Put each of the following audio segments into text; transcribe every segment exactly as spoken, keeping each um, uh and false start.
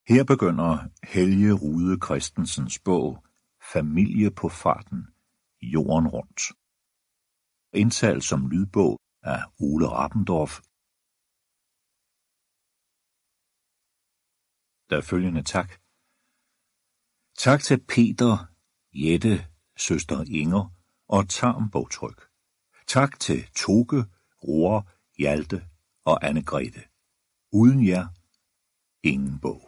Her begynder Helge Rude Christensens bog Familie på farten, jorden rundt. Indtalt som lydbog af Ole Rappendorf. Der er følgende tak. Tak til Peter, Jette, søster Inger og Tarm Bogtryk. Tak til Toge, Roar, Hjalte og Anne-Grethe. Uden jer, ingen bog.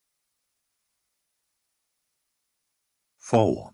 Forord.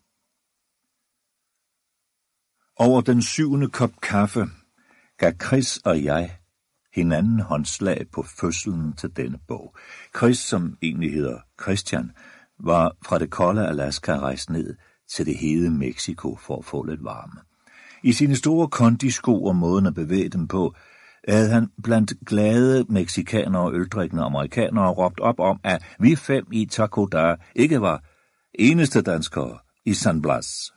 Over den syvende kop kaffe gav Chris og jeg hinanden håndslag på fødslen til denne bog. Chris, som egentlig hedder Christian, var fra det kolde Alaska rejst ned til det hede Mexico for at få lidt varme. I sine store kondisko og måden at bevæge dem på, havde han blandt glade mexikanere og øldrikkende amerikanere råbt op om, at vi fem i Taco Dar ikke var eneste danskere i San Blas.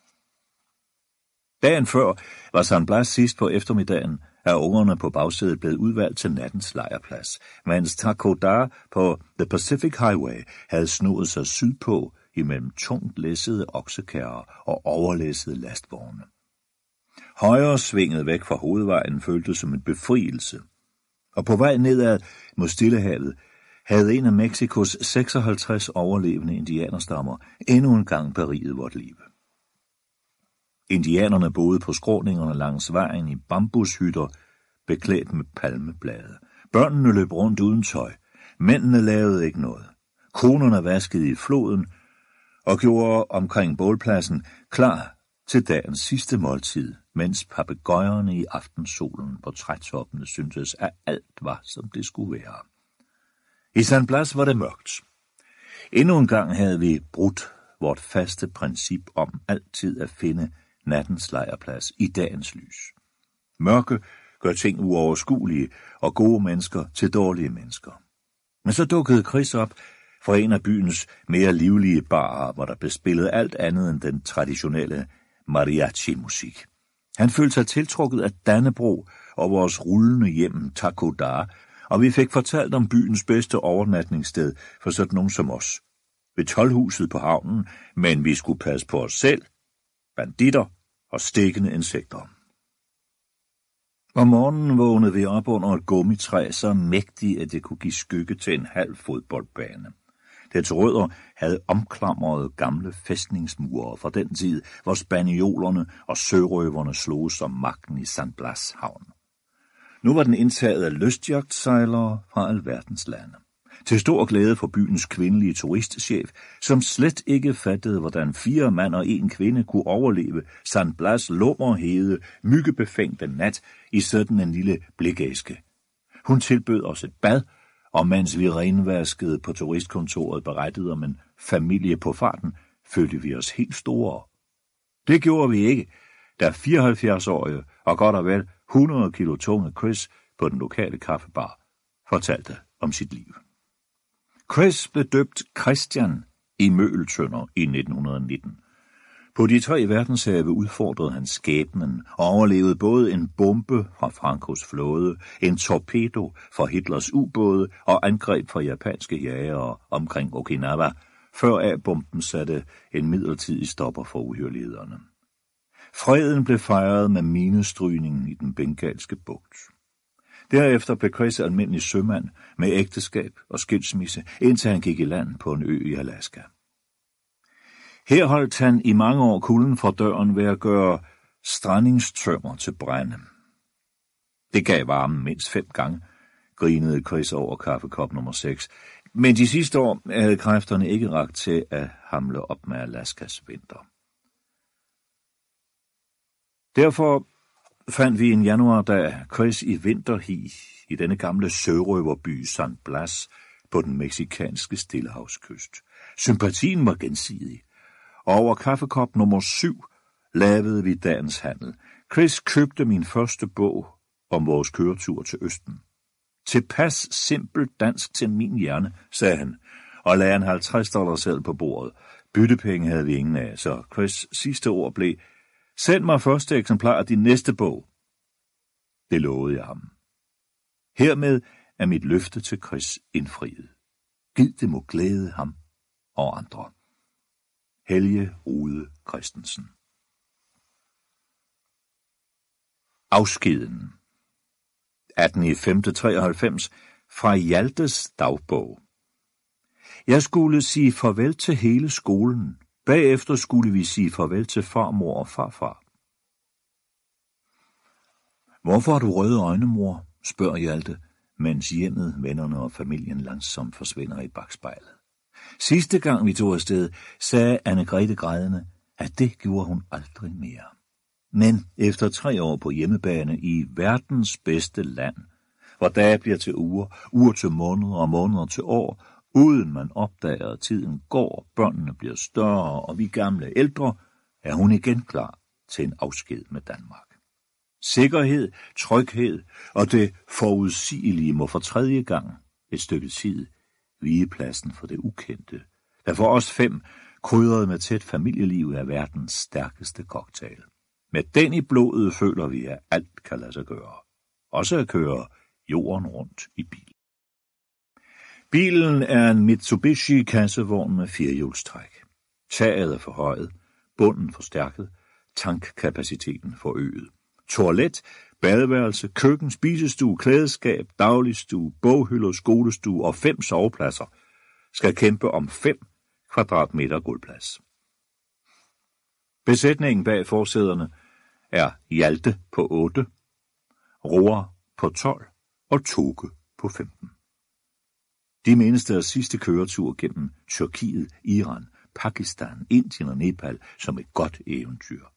Dagen før var San Blas sidst på eftermiddagen, er ungerne på bagsædet blevet udvalgt til nattens lejrplads, mens Taco Dar på The Pacific Highway havde snudet sig sydpå imellem tungt læssede oksekærrer og overlæssede lastvogne. Højre svinget væk fra hovedvejen føltes som en befrielse, og på vej nedad mod Stillehavet havde en af Mexikos seksoghalvtreds overlevende indianerstammer endnu en gang beriget vort liv. Indianerne boede på skråningerne langs vejen i bambushytter, beklædt med palmeblade. Børnene løb rundt uden tøj. Mændene lavede ikke noget. Konerne vaskede i floden og gjorde omkring bålpladsen klar til dagens sidste måltid, mens papegøjerne i aftensolen på trætoppene syntes, at alt var, som det skulle være. I San Blas var det mørkt. Endnu en gang havde vi brudt vort faste princip om altid at finde nattens lejrplads i dagens lys. Mørke gør ting uoverskuelige og gode mennesker til dårlige mennesker. Men så dukkede Chris op fra en af byens mere livlige barer, hvor der blev spillet alt andet end den traditionelle mariachi-musik. Han følte sig tiltrukket af Dannebro og vores rullende hjem Taco Dar, og vi fik fortalt om byens bedste overnatningssted for sådan nogen som os. Ved toldhuset på havnen, men vi skulle passe på os selv, banditter og stikkende insekter. Om morgenen vågnede vi op under et gummitræ så mægtigt, at det kunne give skygge til en halv fodboldbane. Dets rødder havde omklamret gamle fæstningsmure fra den tid, hvor spaniolerne og sørøverne slog som magten i San Blas havn. Nu var den indtaget af lystjagtsejlere fra alverdens lande. Til stor glæde for byens kvindelige turistchef, som slet ikke fattede, hvordan fire mand og en kvinde kunne overleve San Blas lummerhede, myggebefængte nat i sådan en lille blikæske. Hun tilbød os et bad, og mens vi renvaskede på turistkontoret berettede om en familie på farten, følte vi os helt store. Det gjorde vi ikke, da fireoghalvfjerds-årige og godt og vel hundrede kilo tunge Chris på den lokale kaffebar fortalte om sit liv. Chris blev døbt Christian i Møgeltønder i nitten nitten. På de tre verdenshave udfordrede han skæbnen og overlevede både en bombe fra Frankos flåde, en torpedo fra Hitlers ubåde og angreb fra japanske jægere omkring Okinawa, før A-bomben satte en midlertidig stopper for uhyrlighederne. Freden blev fejret med minestrygningen i den bengalske bugt. Derefter blev Chris almindelig sømand med ægteskab og skilsmisse, indtil han gik i land på en ø i Alaska. Her holdt han i mange år kulden fra døren ved at gøre strandingstømmer til brænde. Det gav varmen mindst fem gange, grinede Chris over kaffekop nummer seks, men de sidste år havde kræfterne ikke rakt til at hamle op med Alaskas vinter. Derfor fandt vi en januardag Chris i vinterhi i denne gamle sørøverby San Blas på den meksikanske stillehavskyst. Sympatien var gensidig, og over kaffekop nummer syv lavede vi dagens handel. Chris købte min første bog om vores køretur til Østen. Tilpas simpelt dansk til min hjerne, sagde han, og lagde en halvtreds dollar selv på bordet. Byttepenge havde vi ingen af, så Chris' sidste ord blev: send mig første eksemplar af din næste bog. Det lovede jeg ham. Hermed er mit løfte til Chris indfriet. Gid det må glæde ham og andre. Helge Rode Christensen. Afskeden attende femte treoghalvfems fra Hjaltes dagbog. Jeg skulle sige farvel til hele skolen. Bagefter skulle vi sige farvel til farmor og farfar. Hvorfor har du røde øjne, mor? Spørger Hjalte, mens hjemmet, vennerne og familien langsomt forsvinder i bakspejlet. Sidste gang vi tog afsted, sagde Anne-Grethe grædende, at det gjorde hun aldrig mere. Men efter tre år på hjemmebane i verdens bedste land, hvor dage bliver til uger, uger til måneder og måneder til år, uden man opdager, at tiden går, børnene bliver større og vi gamle ældre, er hun igen klar til en afsked med Danmark. Sikkerhed, tryghed og det forudsigelige må for tredje gang et stykke tid vige pladsen for det ukendte, der for os fem, krydret med tæt familieliv, er verdens stærkeste cocktail. Med den i blodet føler vi, at alt kan lade sig gøre. Også at køre jorden rundt i bil. Bilen er en Mitsubishi kassevogn med firehjulstræk. Taget er forhøjet, bunden forstærket, tankkapaciteten forøget. Toilet, badeværelse, køkken, spisestue, klædeskab, dagligstue, boghylder, skolestue og fem sovepladser skal kæmpe om fem kvadratmeter gulvplads. Besætningen bag forsæderne er Hjalte på otte, Roar på tolv og Toge på femten. De menes deres sidste køretur gennem Tyrkiet, Iran, Pakistan, Indien og Nepal som et godt eventyr.